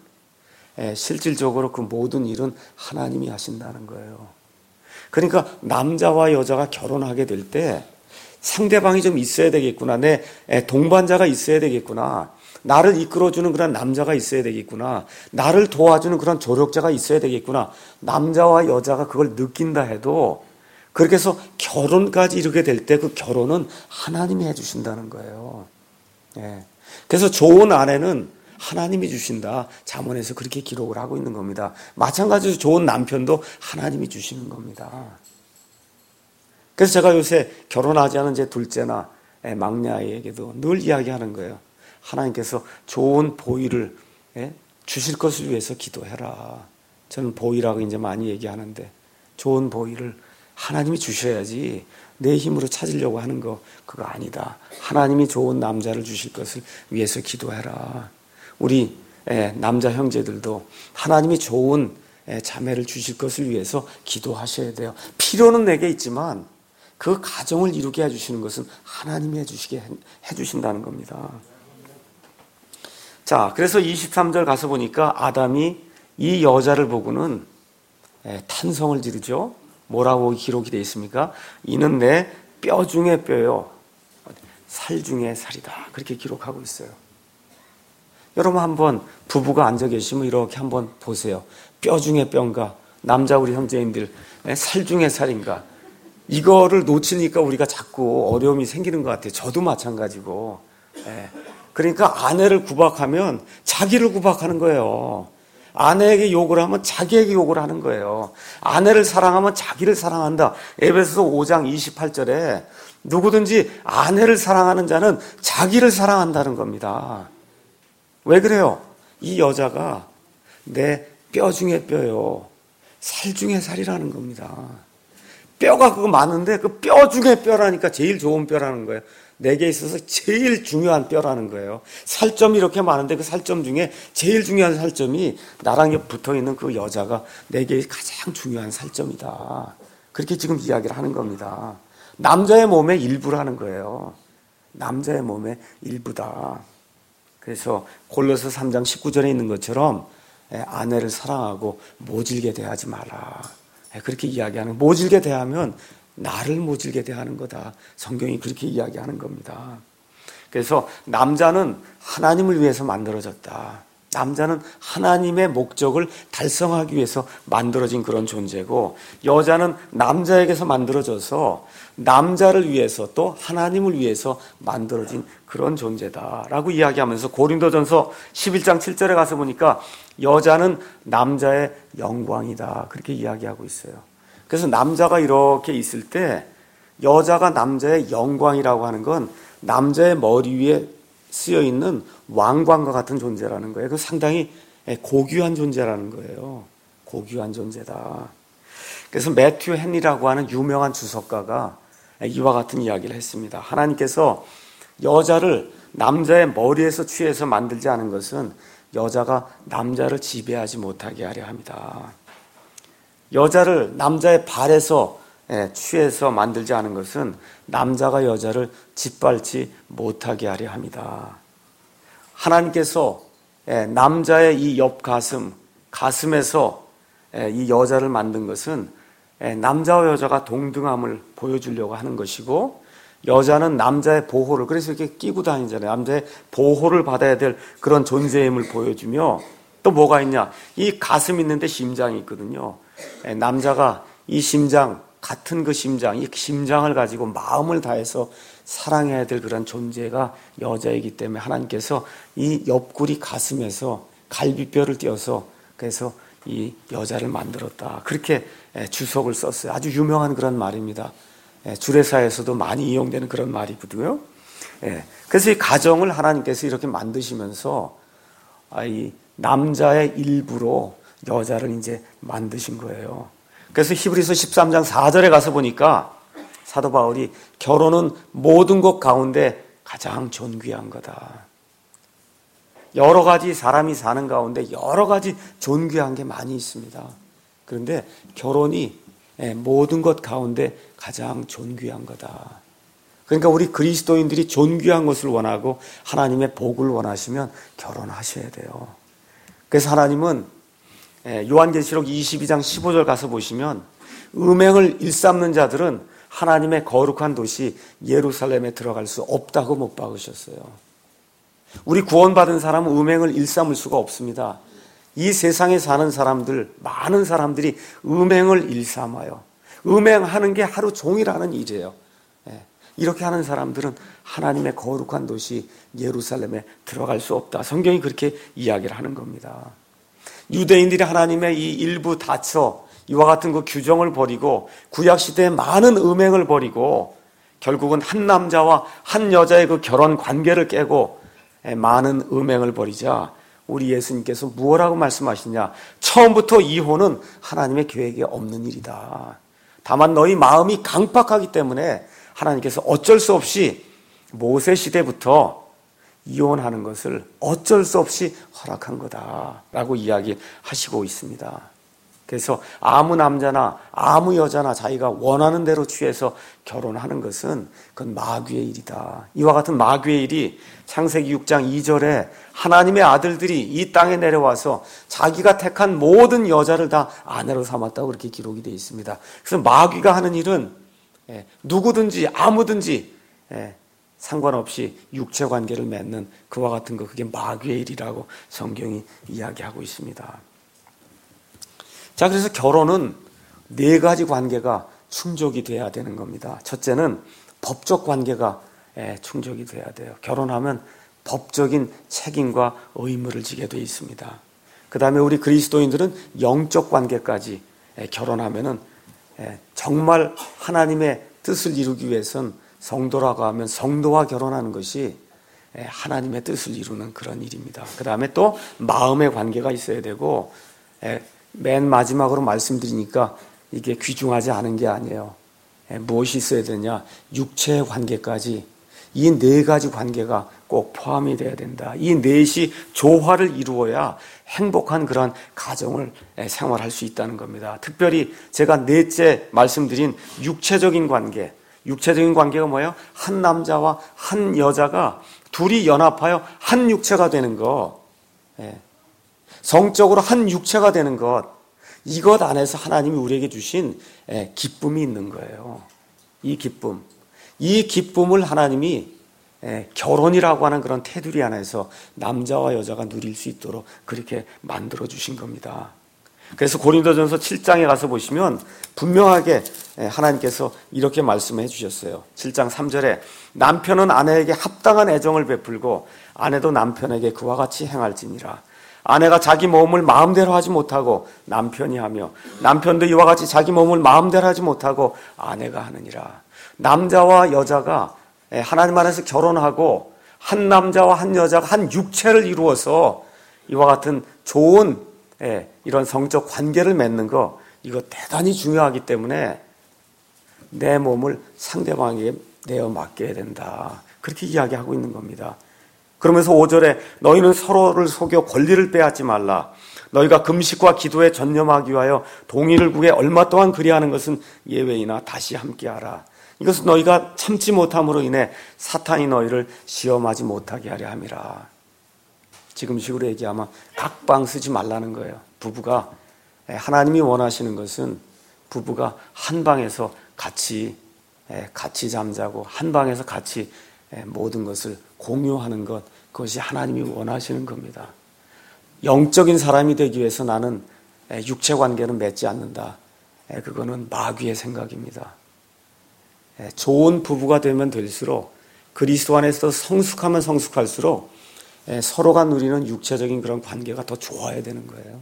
실질적으로 그 모든 일은 하나님이 하신다는 거예요. 그러니까 남자와 여자가 결혼하게 될 때 상대방이 좀 있어야 되겠구나. 내 동반자가 있어야 되겠구나. 나를 이끌어주는 그런 남자가 있어야 되겠구나. 나를 도와주는 그런 조력자가 있어야 되겠구나. 남자와 여자가 그걸 느낀다 해도 그렇게 해서 결혼까지 이르게 될 때 그 결혼은 하나님이 해주신다는 거예요. 예. 그래서 좋은 아내는 하나님이 주신다. 잠언에서 그렇게 기록을 하고 있는 겁니다. 마찬가지로 좋은 남편도 하나님이 주시는 겁니다. 그래서 제가 요새 결혼하지 않은 제 둘째나 막내 아이에게도 늘 이야기하는 거예요. 하나님께서 좋은 보위를 주실 것을 위해서 기도해라. 저는 보위라고 이제 많이 얘기하는데 좋은 보위를 하나님이 주셔야지 내 힘으로 찾으려고 하는 거 그거 아니다. 하나님이 좋은 남자를 주실 것을 위해서 기도해라. 우리 남자 형제들도 하나님이 좋은 자매를 주실 것을 위해서 기도하셔야 돼요. 필요는 내게 있지만 그 가정을 이루게 해주시는 것은 하나님이 해주시게 해주신다는 겁니다. 자, 그래서 이십삼 절 가서 보니까 아담이 이 여자를 보고는 탄성을 지르죠. 뭐라고 기록이 되어 있습니까? 이는 내 뼈 중에 뼈요 살 중에 살이다. 그렇게 기록하고 있어요. 여러분 한번 부부가 앉아 계시면 이렇게 한번 보세요. 뼈 중에 뼈인가? 남자 우리 형제인들 살 중에 살인가? 이거를 놓치니까 우리가 자꾸 어려움이 생기는 것 같아요. 저도 마찬가지고. 그러니까 아내를 구박하면 자기를 구박하는 거예요. 아내에게 욕을 하면 자기에게 욕을 하는 거예요. 아내를 사랑하면 자기를 사랑한다. 에베소서 오 장 이십팔 절에 누구든지 아내를 사랑하는 자는 자기를 사랑한다는 겁니다. 왜 그래요? 이 여자가 내 뼈 중에 뼈요 살 중에 살이라는 겁니다. 뼈가 그거 많은데 그 뼈 중에 뼈라니까 제일 좋은 뼈라는 거예요. 내게 있어서 제일 중요한 뼈라는 거예요. 살점이 이렇게 많은데 그 살점 중에 제일 중요한 살점이 나랑 붙어있는 그 여자가 내게 가장 중요한 살점이다. 그렇게 지금 이야기를 하는 겁니다. 남자의 몸의 일부라는 거예요. 남자의 몸의 일부다. 그래서 골로새 삼 장 십구 절에 있는 것처럼 아내를 사랑하고 모질게 대하지 마라. 그렇게 이야기하는, 모질게 대하면 나를 모질게 대하는 거다. 성경이 그렇게 이야기하는 겁니다. 그래서 남자는 하나님을 위해서 만들어졌다. 남자는 하나님의 목적을 달성하기 위해서 만들어진 그런 존재고, 여자는 남자에게서 만들어져서 남자를 위해서 또 하나님을 위해서 만들어진 그런 존재다라고 이야기하면서 고린도전서 십일 장 칠 절에 가서 보니까 여자는 남자의 영광이다, 그렇게 이야기하고 있어요. 그래서 남자가 이렇게 있을 때 여자가 남자의 영광이라고 하는 건 남자의 머리 위에 쓰여 있는 왕관과 같은 존재라는 거예요. 그 상당히 고귀한 존재라는 거예요. 고귀한 존재다. 그래서 매튜 헨리라고 하는 유명한 주석가가 이와 같은 이야기를 했습니다. 하나님께서 여자를 남자의 머리에서 취해서 만들지 않은 것은 여자가 남자를 지배하지 못하게 하려 합니다. 여자를 남자의 발에서 취해서 만들지 않은 것은 남자가 여자를 짓밟지 못하게 하려 합니다. 하나님께서 남자의 이 옆 가슴, 가슴에서 이 여자를 만든 것은 남자와 여자가 동등함을 보여주려고 하는 것이고, 여자는 남자의 보호를, 그래서 이렇게 끼고 다니잖아요. 남자의 보호를 받아야 될 그런 존재임을 보여주며, 또 뭐가 있냐, 이 가슴 있는데 심장이 있거든요. 남자가 이 심장, 같은 그 심장, 이 심장을 가지고 마음을 다해서 사랑해야 될 그런 존재가 여자이기 때문에 하나님께서 이 옆구리 가슴에서 갈비뼈를 띄어서 그래서 이 여자를 만들었다, 그렇게 주석을 썼어요. 아주 유명한 그런 말입니다. 주례사에서도 많이 이용되는 그런 말이거든요. 그래서 이 가정을 하나님께서 이렇게 만드시면서 이 남자의 일부로 여자를 이제 만드신 거예요. 그래서 히브리서 십삼 장 사 절에 가서 보니까 사도 바울이 결혼은 모든 것 가운데 가장 존귀한 거다. 여러 가지 사람이 사는 가운데 여러 가지 존귀한 게 많이 있습니다. 그런데 결혼이 모든 것 가운데 가장 존귀한 거다. 그러니까 우리 그리스도인들이 존귀한 것을 원하고 하나님의 복을 원하시면 결혼하셔야 돼요. 그래서 하나님은 요한계시록 이십이 장 십오 절 가서 보시면 음행을 일삼는 자들은 하나님의 거룩한 도시 예루살렘에 들어갈 수 없다고 못 박으셨어요. 우리 구원받은 사람은 음행을 일삼을 수가 없습니다. 이 세상에 사는 사람들, 많은 사람들이 음행을 일삼아요. 음행하는 게 하루 종일 하는 일이에요. 이렇게 하는 사람들은 하나님의 거룩한 도시 예루살렘에 들어갈 수 없다. 성경이 그렇게 이야기를 하는 겁니다. 유대인들이 하나님의 이 일부 다처, 이와 같은 그 규정을 버리고 구약시대에 많은 음행을 버리고 결국은 한 남자와 한 여자의 그 결혼 관계를 깨고 많은 음행을 버리자 우리 예수님께서 무엇라고 말씀하시냐, 처음부터 이혼은 하나님의 계획에 없는 일이다. 다만 너희 마음이 강팍하기 때문에 하나님께서 어쩔 수 없이 모세 시대부터 이혼하는 것을 어쩔 수 없이 허락한 거다라고 이야기하시고 있습니다. 그래서 아무 남자나 아무 여자나 자기가 원하는 대로 취해서 결혼하는 것은 그건 마귀의 일이다. 이와 같은 마귀의 일이 창세기 육 장 이 절에 하나님의 아들들이 이 땅에 내려와서 자기가 택한 모든 여자를 다 아내로 삼았다고 그렇게 기록이 되어 있습니다. 그래서 마귀가 하는 일은 누구든지 아무든지 상관없이 육체 관계를 맺는 그와 같은 거, 그게 마귀의 일이라고 성경이 이야기하고 있습니다. 자, 그래서 결혼은 네 가지 관계가 충족이 돼야 되는 겁니다. 첫째는 법적 관계가 충족이 돼야 돼요. 결혼하면 법적인 책임과 의무를 지게 되어 있습니다. 그 다음에 우리 그리스도인들은 영적 관계까지 결혼하면은 정말 하나님의 뜻을 이루기 위해서는 성도라고 하면 성도와 결혼하는 것이 하나님의 뜻을 이루는 그런 일입니다. 그 다음에 또 마음의 관계가 있어야 되고, 맨 마지막으로 말씀드리니까 이게 귀중하지 않은 게 아니에요. 무엇이 있어야 되냐, 육체의 관계까지, 이 네 가지 관계가 꼭 포함이 돼야 된다. 이 넷이 조화를 이루어야 행복한 그런 가정을 생활할 수 있다는 겁니다. 특별히 제가 넷째 말씀드린 육체적인 관계, 육체적인 관계가 뭐예요? 한 남자와 한 여자가 둘이 연합하여 한 육체가 되는 것, 성적으로 한 육체가 되는 것, 이것 안에서 하나님이 우리에게 주신 기쁨이 있는 거예요. 이 기쁨, 이 기쁨을 하나님이 결혼이라고 하는 그런 테두리 안에서 남자와 여자가 누릴 수 있도록 그렇게 만들어 주신 겁니다. 그래서 고린도전서 칠 장에 가서 보시면 분명하게 하나님께서 이렇게 말씀해 주셨어요. 칠 장 삼 절에 남편은 아내에게 합당한 애정을 베풀고 아내도 남편에게 그와 같이 행할지니라. 아내가 자기 몸을 마음대로 하지 못하고 남편이 하며 남편도 이와 같이 자기 몸을 마음대로 하지 못하고 아내가 하느니라. 남자와 여자가 하나님 안에서 결혼하고 한 남자와 한 여자가 한 육체를 이루어서 이와 같은 좋은 이런 성적 관계를 맺는 거, 이거 대단히 중요하기 때문에 내 몸을 상대방에게 내어 맡겨야 된다. 그렇게 이야기하고 있는 겁니다. 그러면서 오 절에 너희는 서로를 속여 권리를 빼앗지 말라. 너희가 금식과 기도에 전념하기 위하여 동의를 구해 얼마 동안 그리하는 것은 예외이나 다시 함께하라. 이것은 너희가 참지 못함으로 인해 사탄이 너희를 시험하지 못하게 하려 함이라. 지금식으로 얘기하면 각방 쓰지 말라는 거예요. 부부가, 하나님이 원하시는 것은 부부가 한 방에서 같이 같이 잠자고 한 방에서 같이 모든 것을 공유하는 것, 그것이 하나님이 원하시는 겁니다. 영적인 사람이 되기 위해서 나는 육체 관계는 맺지 않는다. 그거는 마귀의 생각입니다. 좋은 부부가 되면 될수록, 그리스도 안에서 성숙하면 성숙할수록 서로가 누리는 육체적인 그런 관계가 더 좋아야 되는 거예요.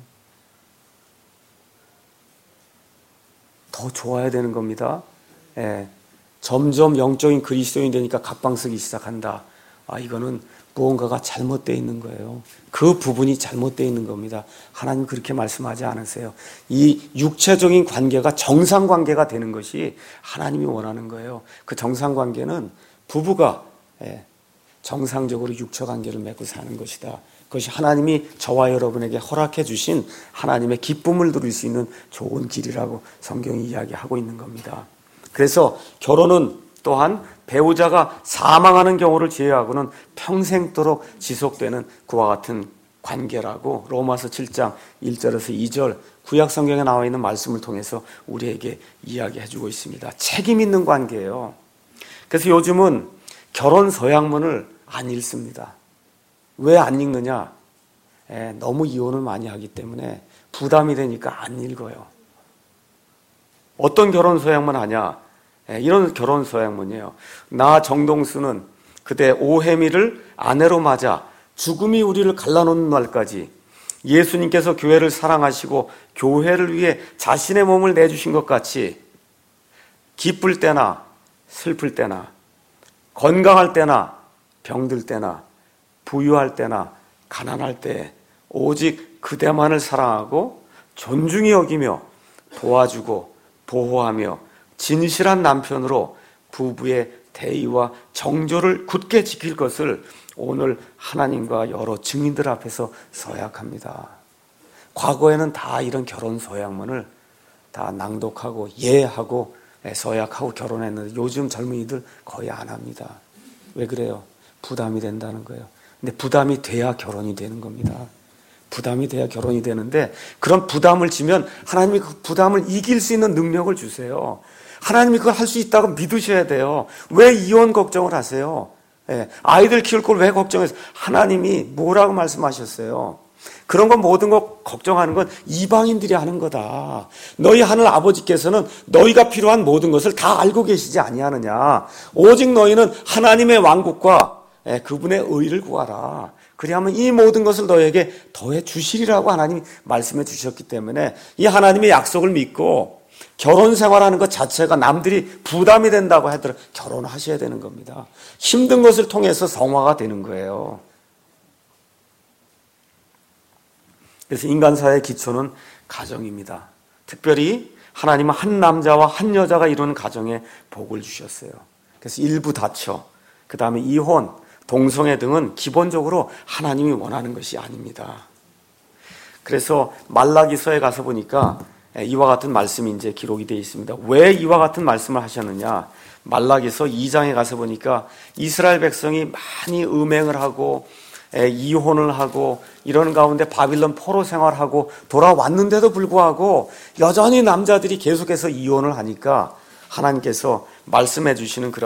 더 좋아야 되는 겁니다. 예, 점점 영적인 그리스도인이 되니까 각방 쓰기 시작한다. 아, 이거는 무언가가 잘못되어 있는 거예요. 그 부분이 잘못되어 있는 겁니다. 하나님 그렇게 말씀하지 않으세요. 이 육체적인 관계가 정상관계가 되는 것이 하나님이 원하는 거예요. 그 정상관계는 부부가 예, 정상적으로 육체관계를 맺고 사는 것이다. 그것이 하나님이 저와 여러분에게 허락해 주신 하나님의 기쁨을 누릴 수 있는 좋은 길이라고 성경이 이야기하고 있는 겁니다. 그래서 결혼은 또한 배우자가 사망하는 경우를 제외하고는 평생도록 지속되는 그와 같은 관계라고 로마서 칠 장 일 절에서 이 절 구약 성경에 나와 있는 말씀을 통해서 우리에게 이야기해 주고 있습니다. 책임 있는 관계예요. 그래서 요즘은 결혼 서약문을 안 읽습니다. 왜 안 읽느냐? 에, 너무 이혼을 많이 하기 때문에 부담이 되니까 안 읽어요. 어떤 결혼 서약문 하냐? 에, 이런 결혼 서약문이에요. 나 정동수는 그대 오혜미를 아내로 맞아 죽음이 우리를 갈라놓는 날까지 예수님께서 교회를 사랑하시고 교회를 위해 자신의 몸을 내주신 것 같이 기쁠 때나 슬플 때나 건강할 때나 병들 때나 부유할 때나 가난할 때 오직 그대만을 사랑하고 존중히 여기며 도와주고 보호하며 진실한 남편으로 부부의 대의와 정조를 굳게 지킬 것을 오늘 하나님과 여러 증인들 앞에서 서약합니다. 과거에는 다 이런 결혼 서약문을 다 낭독하고 예하고 서약하고 결혼했는데 요즘 젊은이들 거의 안 합니다. 왜 그래요? 부담이 된다는 거예요. 근데 부담이 돼야 결혼이 되는 겁니다. 부담이 돼야 결혼이 되는데 그런 부담을 지면 하나님이 그 부담을 이길 수 있는 능력을 주세요. 하나님이 그걸 할 수 있다고 믿으셔야 돼요. 왜 이혼 걱정을 하세요? 예, 아이들 키울 걸 왜 걱정해서 하나님이 뭐라고 말씀하셨어요? 그런 건 모든 거 걱정하는 건 이방인들이 하는 거다. 너희 하늘 아버지께서는 너희가 필요한 모든 것을 다 알고 계시지 아니하느냐. 오직 너희는 하나님의 왕국과 그분의 의를 구하라. 그리하면 이 모든 것을 너희에게 더해 주시리라고 하나님이 말씀해 주셨기 때문에 이 하나님의 약속을 믿고 결혼 생활하는 것 자체가 남들이 부담이 된다고 하더라도 결혼하셔야 되는 겁니다. 힘든 것을 통해서 성화가 되는 거예요. 그래서 인간사의 기초는 가정입니다. 특별히 하나님은 한 남자와 한 여자가 이루는 가정에 복을 주셨어요. 그래서 일부 다처, 그 다음에 이혼, 동성애 등은 기본적으로 하나님이 원하는 것이 아닙니다. 그래서 말라기서에 가서 보니까 이와 같은 말씀이 이제 기록이 되어 있습니다. 왜 이와 같은 말씀을 하셨느냐? 말라기서 이 장에 가서 보니까 이스라엘 백성이 많이 음행을 하고 이혼을 하고 이러는 가운데 바빌론 포로 생활하고 돌아왔는데도 불구하고 여전히 남자들이 계속해서 이혼을 하니까 하나님께서 말씀해 주시는 그러한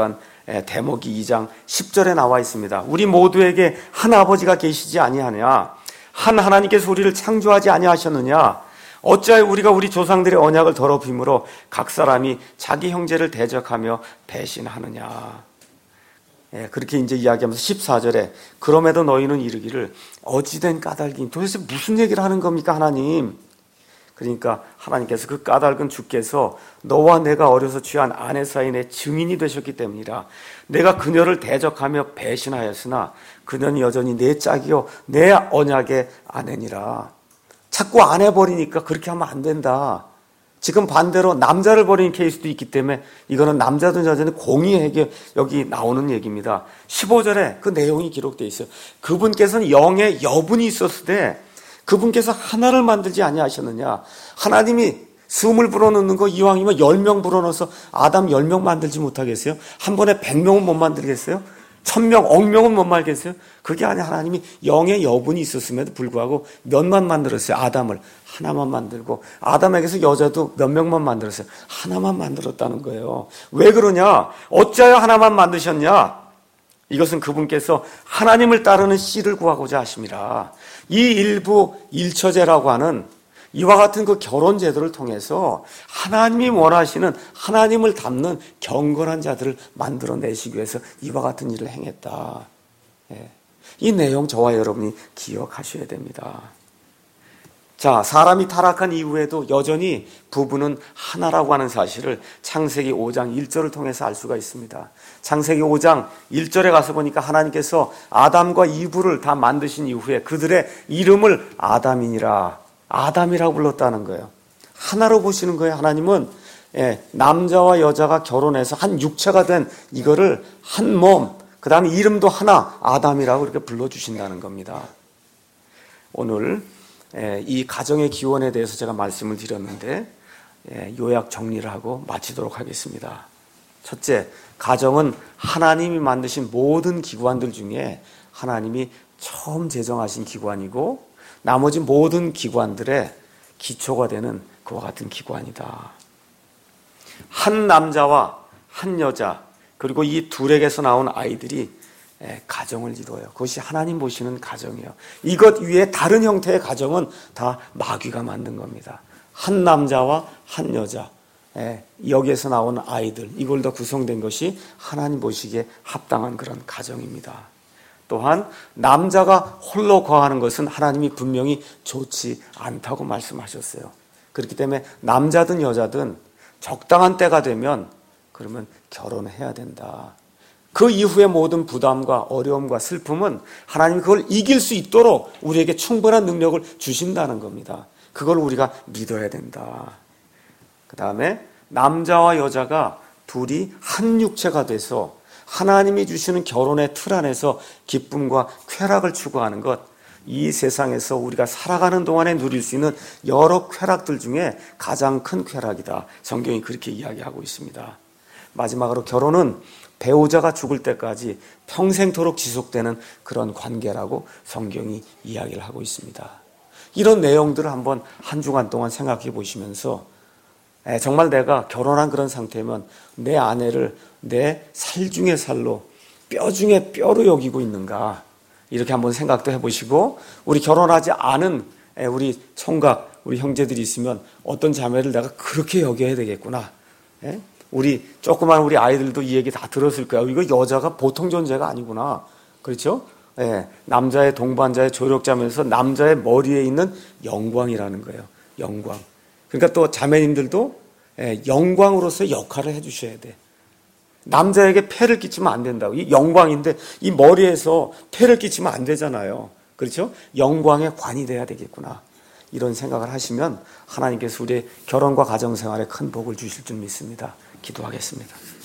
대목이 이 장 십 절에 나와 있습니다. 우리 모두에게 한 아버지가 계시지 아니하냐? 한 하나님께서 우리를 창조하지 아니하셨느냐? 어찌하여 우리가 우리 조상들의 언약을 더럽힘으로 각 사람이 자기 형제를 대적하며 배신하느냐? 예, 그렇게 이제 이야기하면서 십사 절에 그럼에도 너희는 이르기를 어찌된 까닭이 도대체 무슨 얘기를 하는 겁니까 하나님? 그러니까 하나님께서 그 까닭은 주께서 너와 내가 어려서 취한 아내 사이의 증인이 되셨기 때문이라. 내가 그녀를 대적하며 배신하였으나 그녀는 여전히 내 짝이요 내 언약의 아내니라. 자꾸 아내 버리니까 그렇게 하면 안 된다. 지금 반대로 남자를 버리는 케이스도 있기 때문에 이거는 남자든 여자든 공의에게 여기 나오는 얘기입니다. 십오 절에 그 내용이 기록되어 있어요. 그분께서는 영의 여분이 있었을 때 그분께서 하나를 만들지 아니하셨느냐. 하나님이 스물 불어넣는 거 이왕이면 열 명 불어넣어서 아담 열 명 만들지 못하겠어요? 한 번에 백 명은 못 만들겠어요? 천 명, 억 명은 못 만들겠어요? 그게 아니라 하나님이 영의 여분이 있었음에도 불구하고 몇만 만들었어요. 아담을 하나만 만들고 아담에게서 여자도 몇 명만 만들었어요. 하나만 만들었다는 거예요. 왜 그러냐? 어찌하여 하나만 만드셨냐? 이것은 그분께서 하나님을 따르는 씨를 구하고자 하심이라. 이 일부 일처제라고 하는 이와 같은 그 결혼 제도를 통해서 하나님이 원하시는 하나님을 닮는 경건한 자들을 만들어내시기 위해서 이와 같은 일을 행했다. 예. 이 내용 저와 여러분이 기억하셔야 됩니다. 자, 사람이 타락한 이후에도 여전히 부부는 하나라고 하는 사실을 창세기 오 장 일 절을 통해서 알 수가 있습니다. 창세기 오 장 일 절에 가서 보니까 하나님께서 아담과 이브를 다 만드신 이후에 그들의 이름을 아담이니라, 아담이라고 불렀다는 거예요. 하나로 보시는 거예요. 하나님은 예, 남자와 여자가 결혼해서 한 육체가 된 이거를 한 몸, 그 다음에 이름도 하나, 아담이라고 이렇게 불러주신다는 겁니다. 오늘 이 가정의 기원에 대해서 제가 말씀을 드렸는데 요약 정리를 하고 마치도록 하겠습니다. 첫째, 가정은 하나님이 만드신 모든 기관들 중에 하나님이 처음 제정하신 기관이고 나머지 모든 기관들의 기초가 되는 그와 같은 기관이다. 한 남자와 한 여자 그리고 이 둘에게서 나온 아이들이 가정을 이루어요. 그것이 하나님 보시는 가정이에요. 이것 위에 다른 형태의 가정은 다 마귀가 만든 겁니다. 한 남자와 한 여자, 여기에서 나온 아이들, 이걸 다 구성된 것이 하나님 보시기에 합당한 그런 가정입니다. 또한 남자가 홀로 거하는 것은 하나님이 분명히 좋지 않다고 말씀하셨어요. 그렇기 때문에 남자든 여자든 적당한 때가 되면 그러면 결혼해야 된다. 그 이후의 모든 부담과 어려움과 슬픔은 하나님이 그걸 이길 수 있도록 우리에게 충분한 능력을 주신다는 겁니다. 그걸 우리가 믿어야 된다. 그 다음에 남자와 여자가 둘이 한 육체가 돼서 하나님이 주시는 결혼의 틀 안에서 기쁨과 쾌락을 추구하는 것, 이 세상에서 우리가 살아가는 동안에 누릴 수 있는 여러 쾌락들 중에 가장 큰 쾌락이다. 성경이 그렇게 이야기하고 있습니다. 마지막으로 결혼은 배우자가 죽을 때까지 평생토록 지속되는 그런 관계라고 성경이 이야기를 하고 있습니다. 이런 내용들을 한번 한 주간 동안 생각해 보시면서 정말 내가 결혼한 그런 상태면 내 아내를 내 살 중의 살로 뼈 중에 뼈로 여기고 있는가 이렇게 한번 생각도 해보시고 우리 결혼하지 않은 우리 총각 우리 형제들이 있으면 어떤 자매를 내가 그렇게 여겨야 되겠구나. 우리 조그만 우리 아이들도 이 얘기 다 들었을 거야. 이거 여자가 보통 존재가 아니구나. 그렇죠? 예, 남자의 동반자의 조력자면서 남자의 머리에 있는 영광이라는 거예요. 영광. 그러니까 또 자매님들도 예, 영광으로서의 역할을 해주셔야 돼. 남자에게 폐를 끼치면 안 된다고. 이 영광인데 이 머리에서 폐를 끼치면 안 되잖아요. 그렇죠? 영광의 관이 돼야 되겠구나. 이런 생각을 하시면 하나님께서 우리의 결혼과 가정생활에 큰 복을 주실 줄 믿습니다. 기도하겠습니다.